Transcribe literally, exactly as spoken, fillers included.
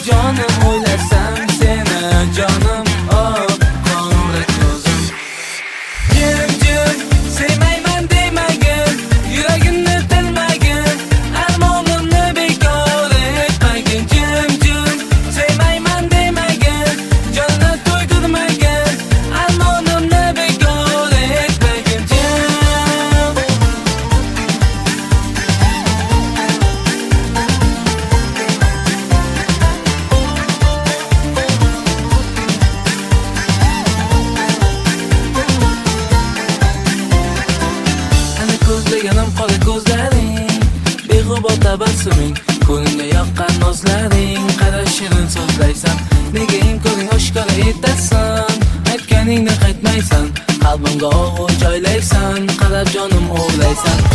jonim o'ylasam seni jonim oh qora ko'zim jim jim sevmayman demagin yuragimni tilmagin armonimni bekor etmagin jim jim sevmayman demagin jonni to'ydirmagin armonimni bekor etmagin jim ko'zlaganim qora ko'zlaring beg'ubor tabassuming ko'nglimga yoqqan nozlaring qara shirin so'zlaysan nega imkoning oshkora etasan aytganingdan qaytmaysan qalbimga og'ir joylaysan qarab jonim o'g'laysan